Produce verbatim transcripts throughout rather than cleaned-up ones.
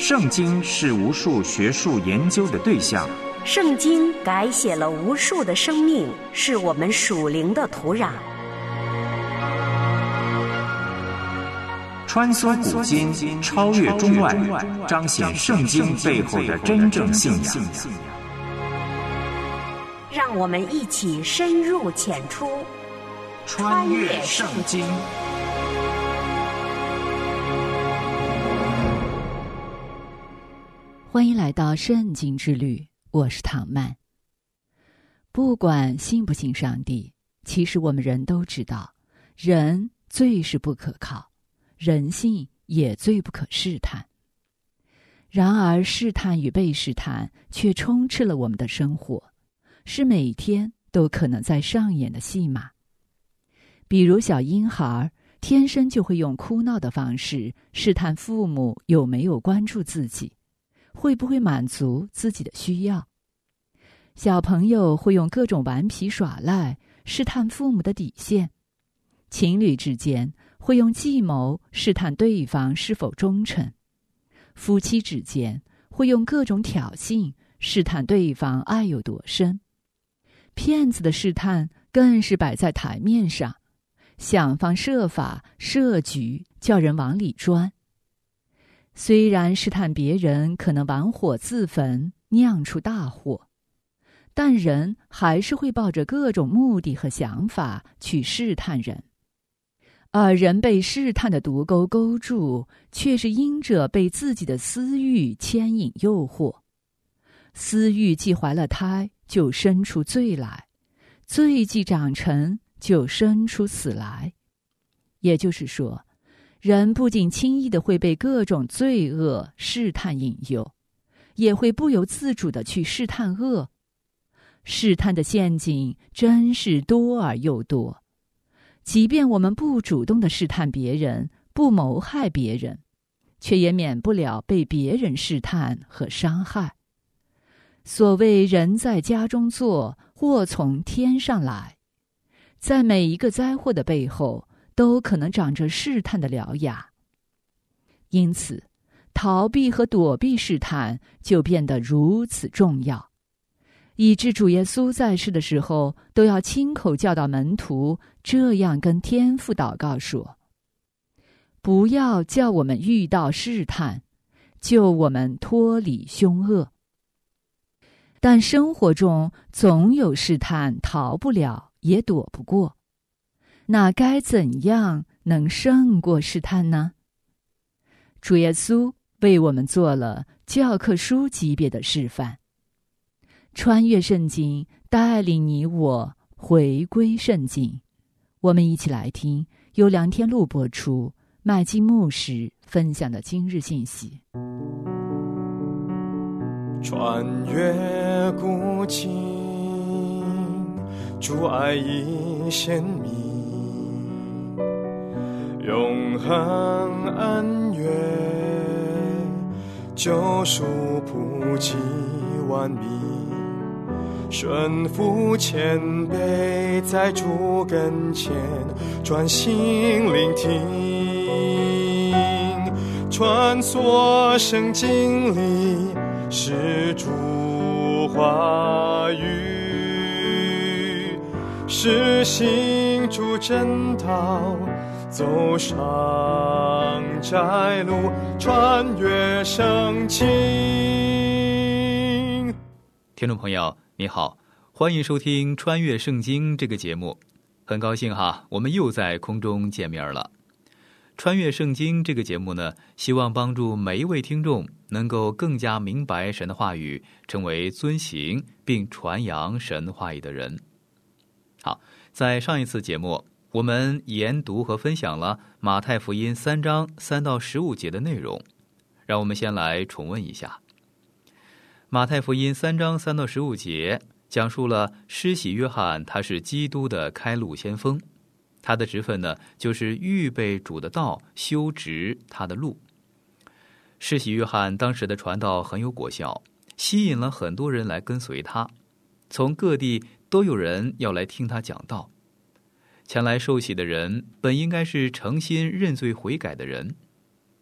圣经是无数学术研究的对象， 圣经改写了无数的生命，是我们属灵的土壤。 穿梭古今，超越中外，彰显圣经背后的真正信仰。 让我们一起深入浅出， 穿越圣经。 欢迎来到圣经之旅，我是唐曼。不管信不信上帝，其实我们人都知道，人最是不可靠，人性也最不可试探。然而试探与被试探却充斥了我们的生活，是每天都可能在上演的戏码。比如小婴孩天生就会用哭闹的方式试探父母有没有关注自己，会不会满足自己的需要。小朋友会用各种顽皮耍赖试探父母的底线，情侣之间会用计谋试探对方是否忠诚，夫妻之间会用各种挑衅试探对方爱有多深。骗子的试探更是摆在台面上，想方设法设局叫人往里钻。虽然试探别人可能玩火自焚，酿出大祸，但人还是会抱着各种目的和想法去试探人。而人被试探的毒钩勾住，却是因着被自己的私欲牵引诱惑。私欲既怀了胎，就生出罪来；罪既长成，就生出死来。也就是说，人不仅轻易的会被各种罪恶试探引诱，也会不由自主的去试探恶。试探的陷阱真是多而又多。即便我们不主动的试探别人，不谋害别人，却也免不了被别人试探和伤害。所谓人在家中坐，祸从天上来，在每一个灾祸的背后，都可能长着试探的獠牙。因此，逃避和躲避试探就变得如此重要，以致主耶稣在世的时候都要亲口教导门徒这样跟天父祷告说：不要叫我们遇到试探，救我们脱离凶恶。但生活中总有试探，逃不了也躲不过，那该怎样能胜过试探呢？主耶稣为我们做了教科书级别的示范。穿越圣经，带领你我回归圣经。我们一起来听由梁天禄播出，麦基牧师分享的今日信息。 穿越古今，主爱已显明，永恒恩怨，救赎普及万民，顺服谦卑，在主跟前专心聆听，穿梭圣经里是主话语，是行主真道，走上窄路，穿越圣经。 听众朋友你好，欢迎收听穿越圣经这个节目，很高兴哈，我们又在空中见面了。穿越圣经这个节目呢，希望帮助每一位听众能够更加明白神的话语，成为遵行并传扬神话语的人。好，在上一次节目，我们研读和分享了马太福音三章三到十五节的内容，让我们先来重温一下。马太福音三章三到十五节讲述了施洗约翰，他是基督的开路先锋，他的职分呢，就是预备主的道，修直他的路。施洗约翰当时的传道很有果效，吸引了很多人来跟随他，从各地都有人要来听他讲道。前来受洗的人本应该是诚心认罪悔改的人，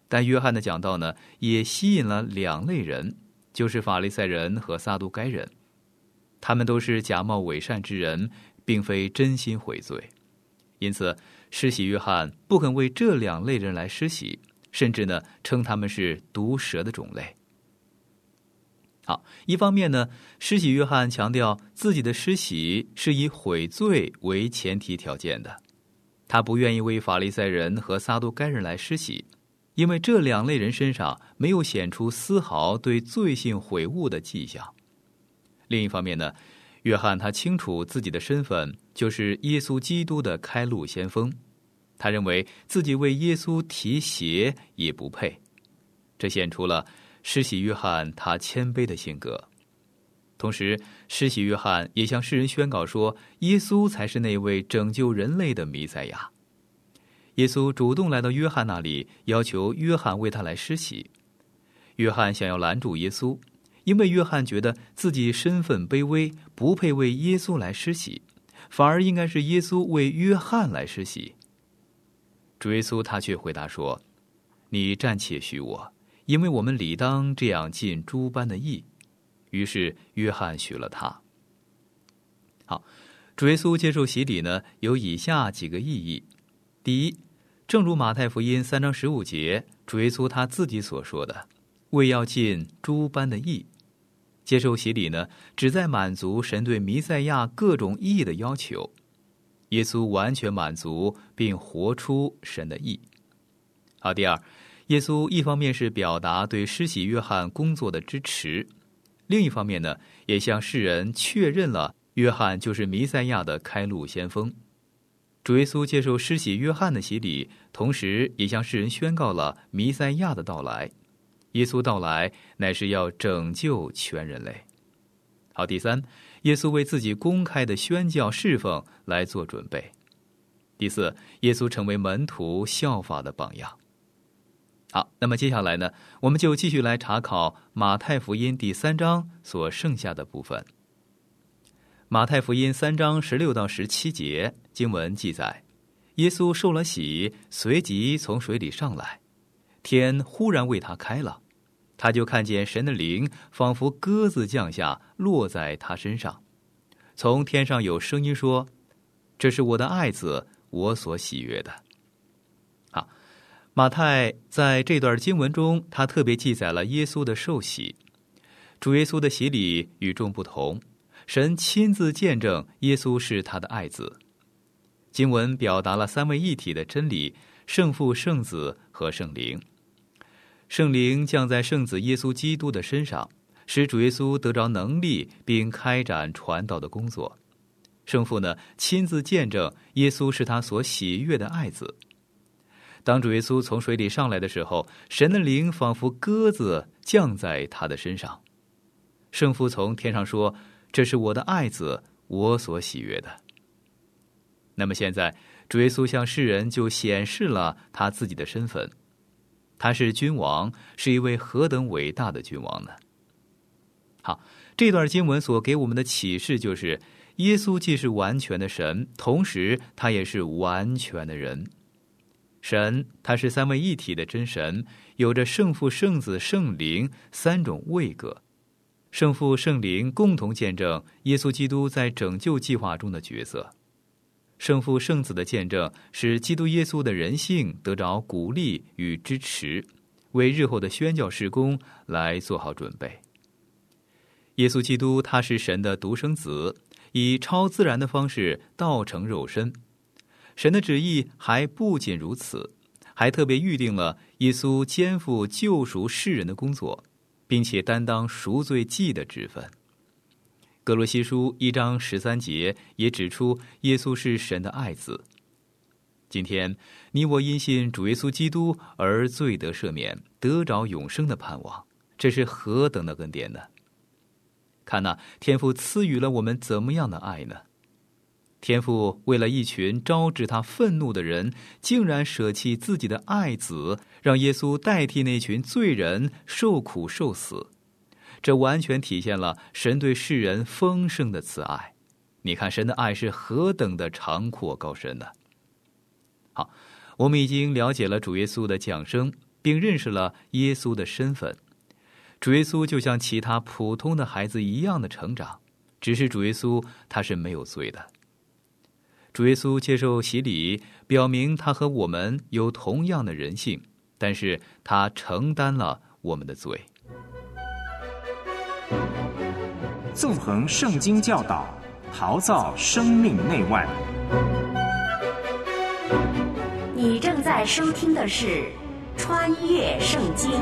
但约翰的讲道呢，也吸引了两类人，就是法利赛人和撒都该人。他们都是假冒伪善之人，并非真心悔罪。因此施洗约翰不肯为这两类人来施洗，甚至呢称他们是毒蛇的种类。好，一方面呢，施洗约翰强调自己的施洗是以悔罪为前提条件的，他不愿意为法利赛人和撒都该人来施洗，因为这两类人身上没有显出丝毫对罪性悔悟的迹象。另一方面呢，约翰他清楚自己的身份就是耶稣基督的开路先锋，他认为自己为耶稣提鞋也不配，这显出了施洗约翰他谦卑的性格。同时施洗约翰也向世人宣告说，耶稣才是那位拯救人类的弥赛亚。耶稣主动来到约翰那里，要求约翰为他来施洗。约翰想要拦住耶稣，因为约翰觉得自己身份卑微，不配为耶稣来施洗，反而应该是耶稣为约翰来施洗。主耶稣他却回答说，你暂且许我，因为我们理当这样尽诸般的义。于是约翰许了他。好，主耶稣接受洗礼呢，有以下几个意义。第一，正如马太福音三章十五节，主耶稣他自己所说的，为要尽诸般的义。接受洗礼呢，旨在满足神对弥赛亚各种义的要求。耶稣完全满足并活出神的义。好，第二，耶稣一方面是表达对施洗约翰工作的支持，另一方面呢，也向世人确认了约翰就是弥赛亚的开路先锋。主耶稣接受施洗约翰的洗礼，同时也向世人宣告了弥赛亚的到来。耶稣到来乃是要拯救全人类。好，第三，耶稣为自己公开的宣教侍奉来做准备。第四，耶稣成为门徒效法的榜样。好，那么接下来呢，我们就继续来查考马太福音第三章所剩下的部分。马太福音三章十六到十七节经文记载，耶稣受了洗，随即从水里上来，天忽然为他开了，他就看见神的灵仿佛鸽子降下，落在他身上。从天上有声音说，这是我的爱子，我所喜悦的。好，马太在这段经文中，他特别记载了耶稣的受洗。主耶稣的洗礼与众不同，神亲自见证耶稣是他的爱子。经文表达了三位一体的真理，圣父、圣子和圣灵。圣灵降在圣子耶稣基督的身上，使主耶稣得着能力并开展传道的工作。圣父呢，亲自见证耶稣是他所喜悦的爱子。当主耶稣从水里上来的时候，神的灵仿佛鸽子降在他的身上。圣父从天上说，这是我的爱子，我所喜悦的。那么现在主耶稣向世人就显示了他自己的身份，他是君王，是一位何等伟大的君王呢？好，这段经文所给我们的启示就是，耶稣既是完全的神，同时他也是完全的人。神他是三位一体的真神，有着圣父、圣子、圣灵三种位格。圣父、圣灵共同见证耶稣基督在拯救计划中的角色。圣父、圣子的见证使基督耶稣的人性得着鼓励与支持，为日后的宣教事工来做好准备。耶稣基督他是神的独生子，以超自然的方式道成肉身。神的旨意还不仅如此，还特别预定了耶稣肩负救赎世人的工作，并且担当赎罪祭的职分。哥罗西书一章十三节也指出耶稣是神的爱子。今天你我因信主耶稣基督而罪得赦免，得着永生的盼望，这是何等的恩典呢？看哪，天父赐予了我们怎么样的爱呢？天父为了一群招致他愤怒的人，竟然舍弃自己的爱子，让耶稣代替那群罪人受苦受死。这完全体现了神对世人丰盛的慈爱。你看神的爱是何等的长阔高深呢？好，我们已经了解了主耶稣的降生， 并认识了耶稣的身份。主耶稣就像其他普通的孩子一样的成长，只是主耶稣他是没有罪的。主耶稣接受洗礼，表明他和我们有同样的人性，但是他承担了我们的罪。 纵横圣经教导，陶造生命内外。 你正在收听的是《穿越圣经》。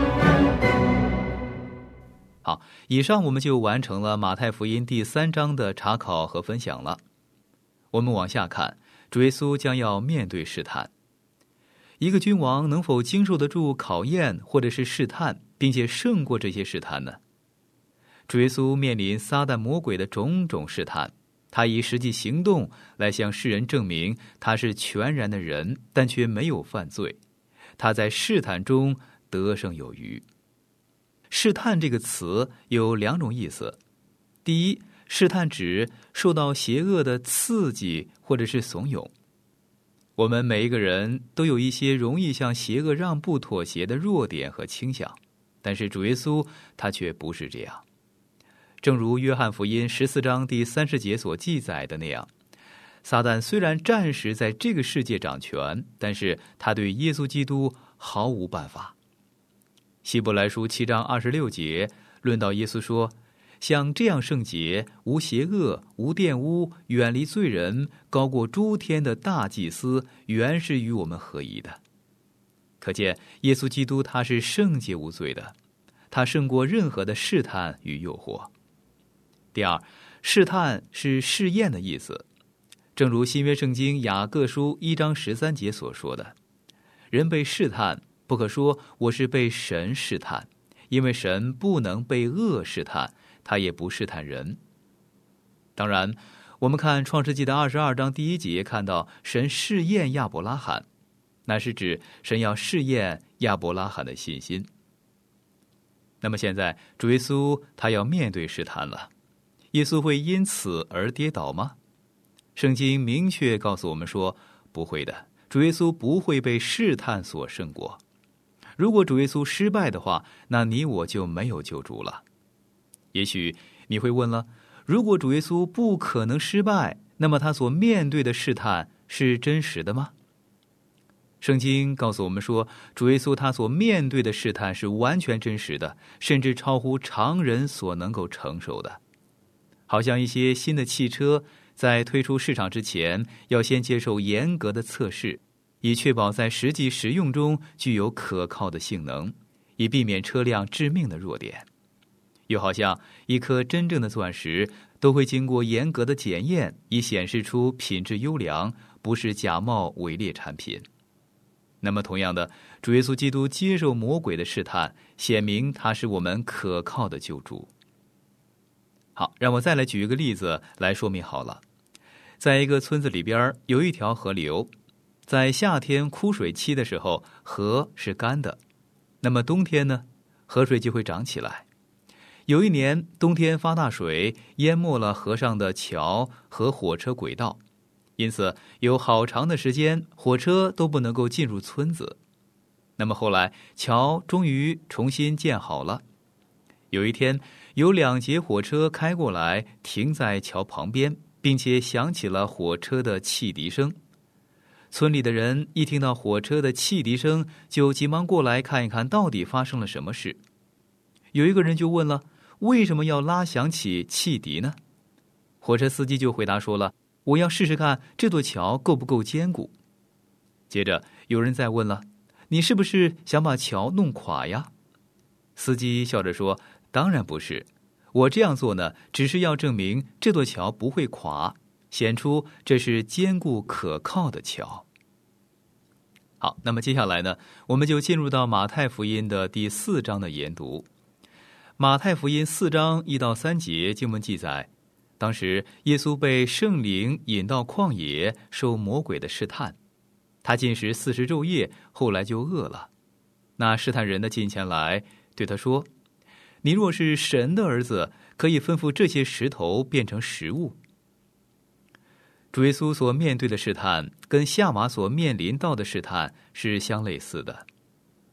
好，以上我们就完成了马太福音第三章的查考和分享了。我们往下看，主耶稣将要面对试探。一个君王能否经受得住考验或者是试探，并且胜过这些试探呢？主耶稣面临撒旦魔鬼的种种试探，他以实际行动来向世人证明他是全然的人，但却没有犯罪。他在试探中得胜有余。试探这个词有两种意思。第一，试探指受到邪恶的刺激或者是怂恿。我们每一个人都有一些容易向邪恶让步妥协的弱点和倾向，但是主耶稣他却不是这样。正如约翰福音十四章第三十节所记载的那样，撒旦虽然暂时在这个世界掌权，但是他对耶稣基督毫无办法。希伯来书七章二十六节论到耶稣说，像这样圣洁、无邪恶、无玷污、远离罪人、高过诸天的大祭司，原是与我们合宜的。可见耶稣基督他是圣洁无罪的，他胜过任何的试探与诱惑。第二，试探是试验的意思。正如新约圣经雅各书一章十三节所说的，人被试探，不可说我是被神试探，因为神不能被恶试探，他也不试探人。当然，我们看创世纪的二十二章第一节，看到神试验亚伯拉罕，那是指神要试验亚伯拉罕的信心。那么现在主耶稣他要面对试探了，耶稣会因此而跌倒吗？圣经明确告诉我们说，不会的，主耶稣不会被试探所胜过。如果主耶稣失败的话，那你我就没有救主了。也许你会问了，如果主耶稣不可能失败，那么他所面对的试探是真实的吗？圣经告诉我们说，主耶稣他所面对的试探是完全真实的，甚至超乎常人所能够承受的。好像一些新的汽车在推出市场之前，要先接受严格的测试，以确保在实际使用中具有可靠的性能，以避免车辆致命的弱点。又好像一颗真正的钻石都会经过严格的检验，以显示出品质优良，不是假冒伪劣产品。那么同样的，主耶稣基督接受魔鬼的试探，显明他是我们可靠的救主。好，让我再来举一个例子来说明好了。在一个村子里边有一条河流，在夏天枯水期的时候，河是干的，那么冬天呢，河水就会涨起来。有一年冬天发大水，淹没了河上的桥和火车轨道，因此有好长的时间火车都不能够进入村子。那么后来桥终于重新建好了。有一天有两节火车开过来，停在桥旁边，并且响起了火车的汽笛声。村里的人一听到火车的汽笛声，就急忙过来看一看到底发生了什么事。有一个人就问了，为什么要拉响起汽笛呢？火车司机就回答说了，我要试试看这座桥够不够坚固。接着有人再问了，你是不是想把桥弄垮呀？司机笑着说，当然不是，我这样做呢，只是要证明这座桥不会垮，显出这是坚固可靠的桥。好，那么接下来呢，我们就进入到马太福音的第四章的研读。马太福音四章一到三节经文记载，当时耶稣被圣灵引到旷野，受魔鬼的试探。他禁食四十昼夜，后来就饿了。那试探人的近前来，对他说，你若是神的儿子，可以吩咐这些石头变成食物。主耶稣所面对的试探，跟夏娃所面临到的试探是相类似的。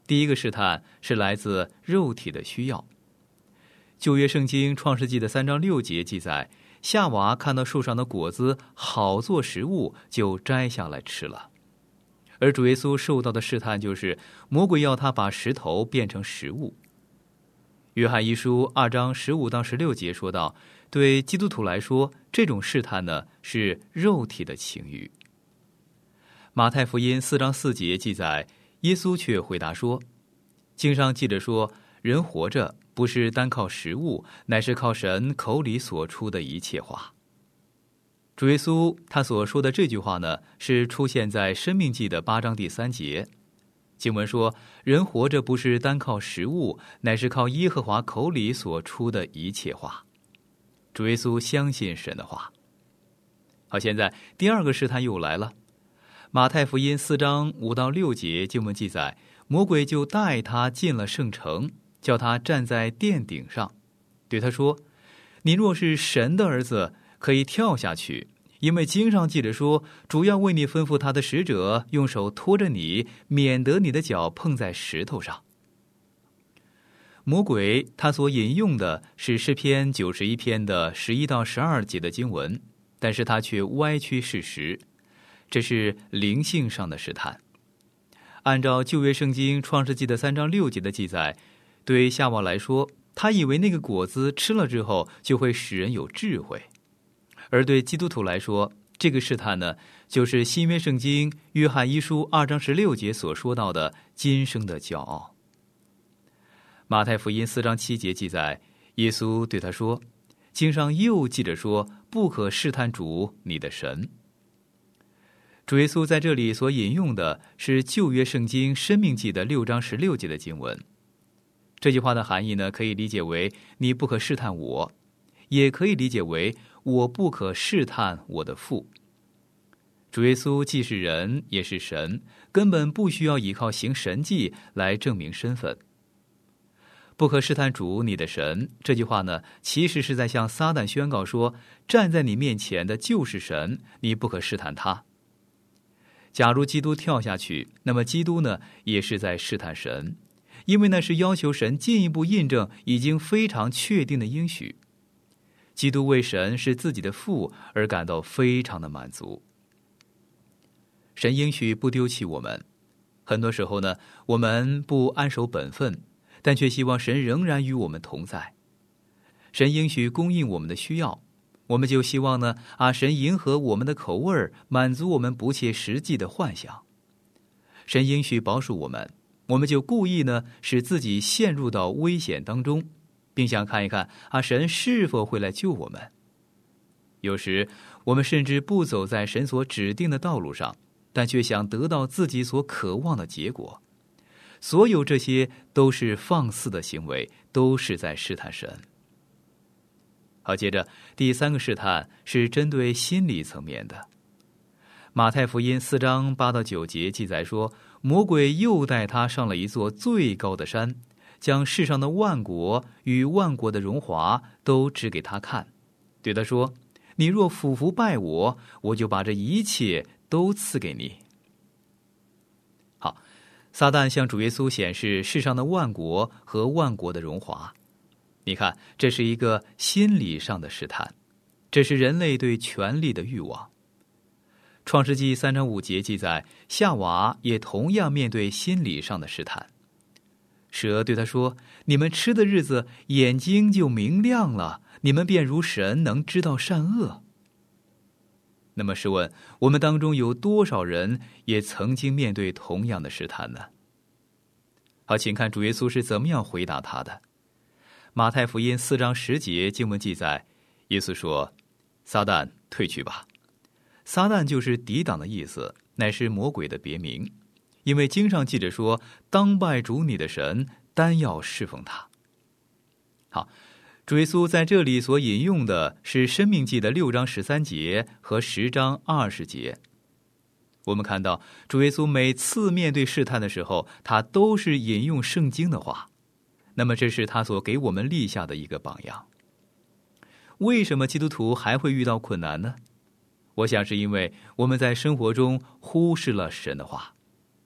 第一个试探是来自肉体的需要。旧约圣经创世纪的三章六节记载，夏娃看到树上的果子好做食物，就摘下来吃了。而主耶稣受到的试探就是魔鬼要他把石头变成食物。约翰一书二章十五到十六节说道，对基督徒来说，这种试探呢是肉体的情欲。马太福音四章四节记载，耶稣却回答说，经上记着说，人活着不是单靠食物，乃是靠神口里所出的一切话。主耶稣他所说的这句话呢，是出现在申命记的八章第三节。经文说，人活着不是单靠食物，乃是靠耶和华口里所出的一切话。主耶稣相信神的话。好，现在第二个试探又来了。马太福音四章五到六节经文记载，魔鬼就带他进了圣城，叫他站在殿顶上，对他说，你若是神的儿子，可以跳下去，因为经上记着说，主要为你吩咐他的使者用手托着你，免得你的脚碰在石头上。魔鬼他所引用的是诗篇九十一篇的十一到十二节的经文，但是他却歪曲事实，这是灵性上的试探。按照旧约圣经创世纪的三章六节的记载，对夏娃来说，他以为那个果子吃了之后就会使人有智慧。而对基督徒来说，这个试探呢，就是新约圣经约翰一书二章十六节所说到的今生的骄傲。马太福音四章七节记载，耶稣对他说，经上又记着说，不可试探主你的神。主耶稣在这里所引用的是旧约圣经申命记的六章十六节的经文。这句话的含义呢，可以理解为你不可试探我，也可以理解为我不可试探我的父。主耶稣既是人也是神，根本不需要依靠行神迹来证明身份。不可试探主你的神，这句话呢，其实是在向撒旦宣告说，站在你面前的就是神，你不可试探他。假如基督跳下去，那么基督呢，也是在试探神，因为那是要求神进一步印证已经非常确定的应许。基督为神是自己的父而感到非常的满足。神应许不丢弃我们，很多时候呢，我们不安守本分，但却希望神仍然与我们同在。神应许供应我们的需要，我们就希望呢，啊，神迎合我们的口味，满足我们不切实际的幻想。神应许保守我们，我们就故意呢，使自己陷入到危险当中，并想看一看啊，神是否会来救我们。有时我们甚至不走在神所指定的道路上，但却想得到自己所渴望的结果。所有这些都是放肆的行为，都是在试探神。好，接着第三个试探是针对心理层面的。马太福音四章八到九节记载说，魔鬼又带他上了一座最高的山，将世上的万国与万国的荣华都指给他看，对他说，你若俯伏拜我，我就把这一切都赐给你。好，撒旦向主耶稣显示世上的万国和万国的荣华。你看，这是一个心理上的试探，这是人类对权力的欲望。创世纪三章五节记载，夏娃也同样面对心理上的试探。蛇对他说，你们吃的日子，眼睛就明亮了，你们便如神，能知道善恶。那么试问，我们当中有多少人也曾经面对同样的试探呢？好，请看主耶稣是怎么样回答他的。马太福音四章十节经文记载，耶稣说，撒旦退去吧。撒旦就是抵挡的意思，乃是魔鬼的别名，因为经上记着说，当拜主你的神，单要侍奉他。好，主耶稣在这里所引用的是申命记的六章十三节和十章二十节。我们看到主耶稣每次面对试探的时候，他都是引用圣经的话，那么这是他所给我们立下的一个榜样。为什么基督徒还会遇到困难呢？我想是因为我们在生活中忽视了神的话。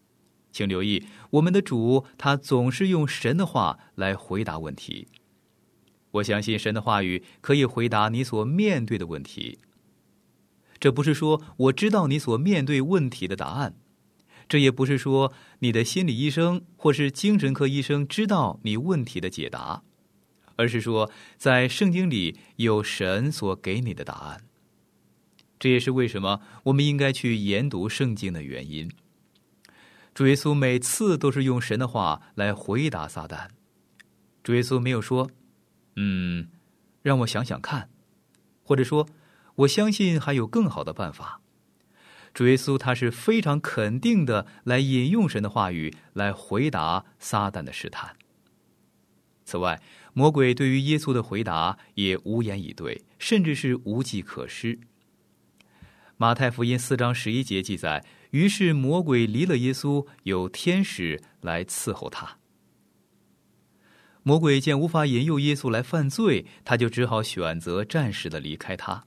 请留意，我们的主他总是用神的话来回答问题。我相信神的话语可以回答你所面对的问题。这不是说我知道你所面对问题的答案，这也不是说你的心理医生或是精神科医生知道你问题的解答，而是说在圣经里有神所给你的答案。这也是为什么我们应该去研读圣经的原因。主耶稣每次都是用神的话来回答撒旦。主耶稣没有说嗯，让我想想看，或者说我相信还有更好的办法。主耶稣他是非常肯定的来引用神的话语来回答撒旦的试探。此外，魔鬼对于耶稣的回答也无言以对，甚至是无计可施。马太福音四章十一节记载，于是魔鬼离了耶稣，有天使来伺候他。魔鬼见无法引诱耶稣来犯罪，他就只好选择暂时的离开他。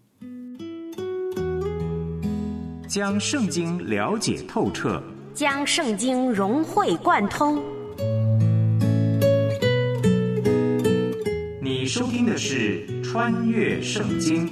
将圣经了解透彻， 将圣经融会贯通。 你收听的是《穿越圣经》。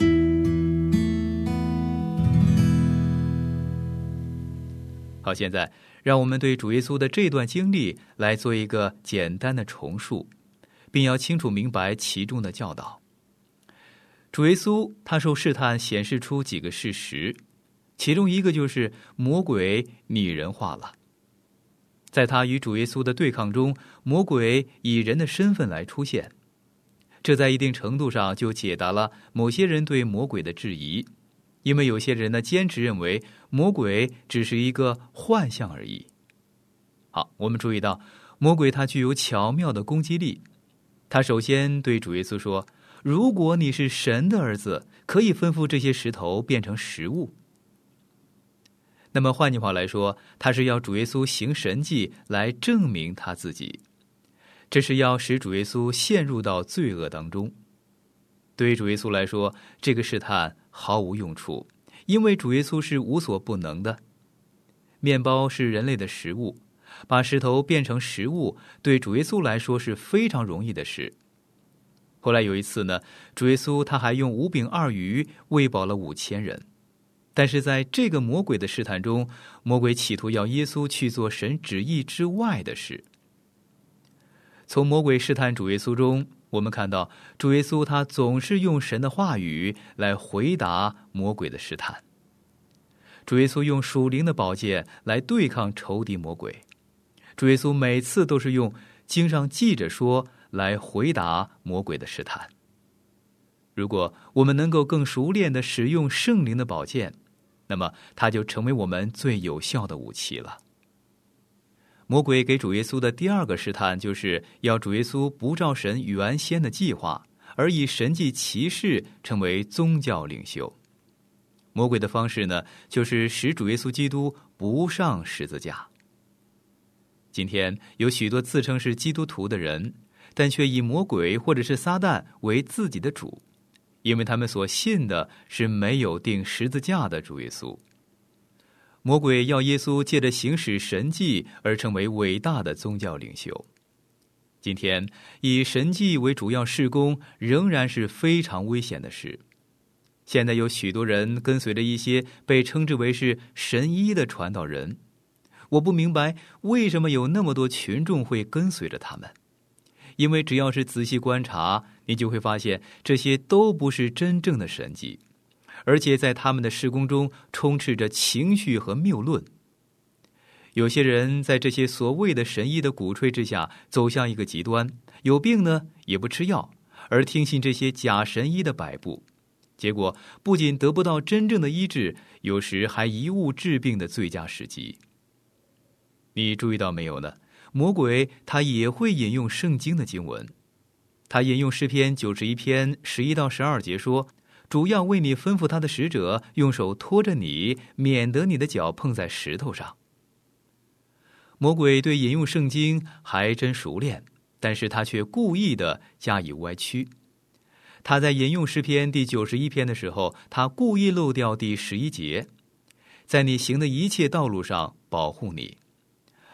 好，现在让我们对主耶稣的这段经历来做一个简单的重述，并要清楚明白其中的教导。主耶稣他受试探显示出几个事实，其中一个就是魔鬼拟人化了。在他与主耶稣的对抗中，魔鬼以人的身份来出现，这在一定程度上就解答了某些人对魔鬼的质疑，因为有些人呢坚持认为魔鬼只是一个幻象而已。好，我们注意到魔鬼他具有巧妙的攻击力。他首先对主耶稣说，如果你是神的儿子，可以吩咐这些石头变成食物。那么换句话来说，他是要主耶稣行神迹来证明他自己，这是要使主耶稣陷入到罪恶当中。对于主耶稣来说，这个试探毫无用处，因为主耶稣是无所不能的。面包是人类的食物，把石头变成食物，对主耶稣来说是非常容易的事。后来有一次呢，主耶稣他还用五饼二鱼喂饱了五千人。但是在这个魔鬼的试探中，魔鬼企图要耶稣去做神旨意之外的事。从魔鬼试探主耶稣中，我们看到主耶稣他总是用神的话语来回答魔鬼的试探。主耶稣用属灵的宝剑来对抗仇敌魔鬼。主耶稣每次都是用经上记着说来回答魔鬼的试探。如果我们能够更熟练地使用圣灵的宝剑，那么它就成为我们最有效的武器了。魔鬼给主耶稣的第二个试探，就是要主耶稣不照神原先的计划，而以神迹奇事成为宗教领袖。魔鬼的方式呢，就是使主耶稣基督不上十字架。今天有许多自称是基督徒的人，但却以魔鬼或者是撒旦为自己的主，因为他们所信的是没有钉十字架的主耶稣。魔鬼要耶稣借着行使神迹而成为伟大的宗教领袖。今天以神迹为主要事工仍然是非常危险的事。现在有许多人跟随着一些被称之为是神医的传道人，我不明白为什么有那么多群众会跟随着他们。因为只要是仔细观察，你就会发现这些都不是真正的神迹，而且在他们的事工中充斥着情绪和谬论。有些人在这些所谓的神医的鼓吹之下走向一个极端，有病呢也不吃药，而听信这些假神医的摆布，结果不仅得不到真正的医治，有时还贻误治病的最佳时机。你注意到没有呢？魔鬼他也会引用圣经的经文，他引用诗篇九十一篇十一到十二节说，主要为你吩咐他的使者，用手托着你，免得你的脚碰在石头上。魔鬼对引用圣经还真熟练，但是他却故意的加以歪曲。他在引用诗篇第九十一篇的时候，他故意漏掉第十一节，在你行的一切道路上保护你。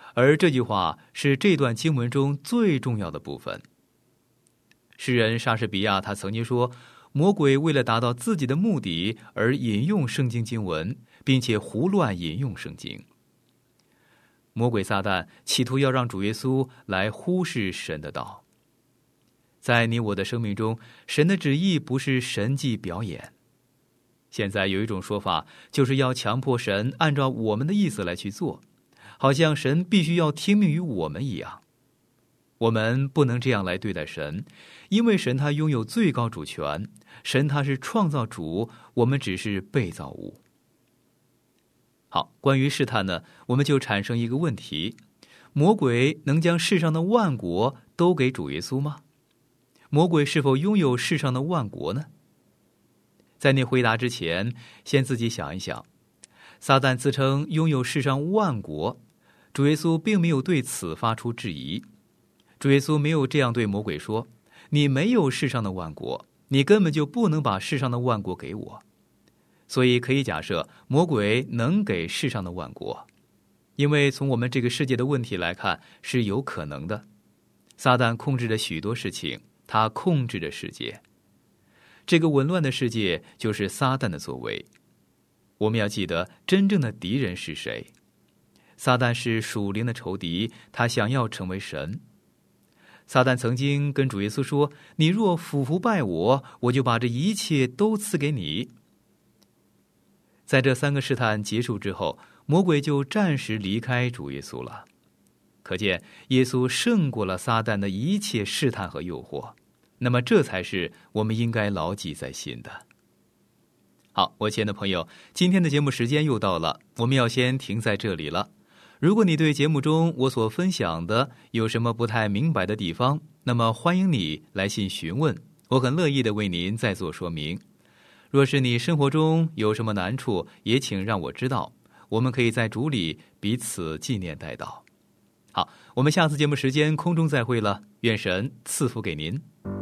而这句话是这段经文中最重要的部分。诗人莎士比亚他曾经说，魔鬼为了达到自己的目的而引用圣经经文，并且胡乱引用圣经。魔鬼撒旦企图要让主耶稣来忽视神的道。在你我的生命中，神的旨意不是神迹表演。现在有一种说法，就是要强迫神按照我们的意思来去做，好像神必须要听命于我们一样。我们不能这样来对待神，因为神他拥有最高主权，神他是创造主，我们只是被造物。好，关于试探呢，我们就产生一个问题：魔鬼能将世上的万国都给主耶稣吗？魔鬼是否拥有世上的万国呢？在你回答之前，先自己想一想。撒旦自称拥有世上万国，主耶稣并没有对此发出质疑。主耶稣没有这样对魔鬼说，你没有世上的万国，你根本就不能把世上的万国给我。所以可以假设魔鬼能给世上的万国，因为从我们这个世界的问题来看是有可能的。撒旦控制着许多事情，他控制着世界。这个紊乱的世界就是撒旦的作为。我们要记得真正的敌人是谁。撒旦是属灵的仇敌，他想要成为神。撒旦曾经跟主耶稣说，你若俯伏拜我，我就把这一切都赐给你。在这三个试探结束之后，魔鬼就暂时离开主耶稣了。可见耶稣胜过了撒旦的一切试探和诱惑，那么这才是我们应该牢记在心的。好，我亲爱的朋友，今天的节目时间又到了，我们要先停在这里了。如果你对节目中我所分享的有什么不太明白的地方，那么欢迎你来信询问，我很乐意的为您再做说明。若是你生活中有什么难处，也请让我知道，我们可以在主里彼此纪念代祷。好，我们下次节目时间空中再会了，愿神赐福给您。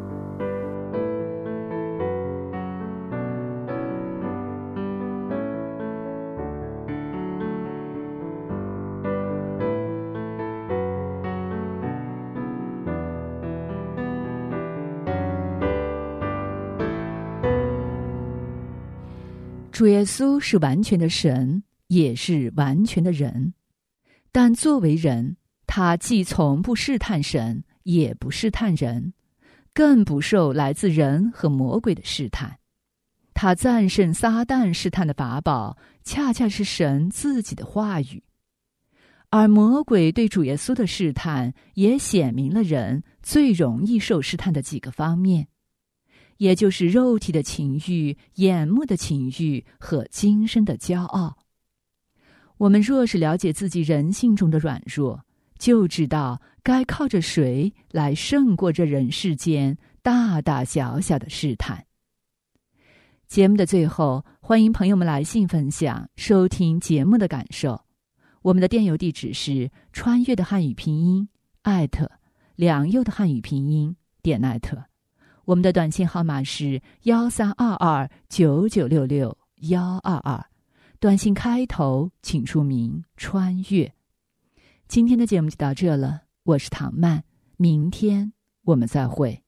主耶稣是完全的神，也是完全的人，但作为人，他既从不试探神，也不试探人，更不受来自人和魔鬼的试探。他战胜撒旦试探的法宝，恰恰是神自己的话语。而魔鬼对主耶稣的试探，也显明了人最容易受试探的几个方面，也就是肉体的情欲、眼目的情欲和今生的骄傲。我们若是了解自己人性中的软弱，就知道该靠着谁来胜过这人世间大大小小的试探。节目的最后，欢迎朋友们来信分享收听节目的感受。我们的电邮地址是穿越的汉语拼音艾特良佑的汉语拼音点艾特。我们的短信号码是幺三二二九九六六幺二二，短信开头请注明穿越。今天的节目就到这了，我是唐曼，明天我们再会。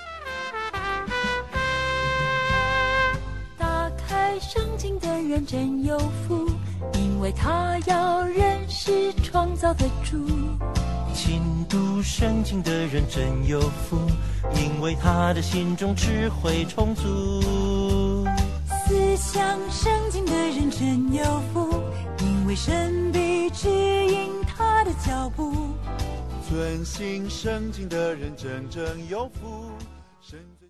打开圣经的人真有福，因为他要认识创造的主。 勤读圣经的人真有福，因为他的心中智慧充足。 思想圣经的人真有福，因为神必指引他的脚步。 遵行圣经的人真正有福，神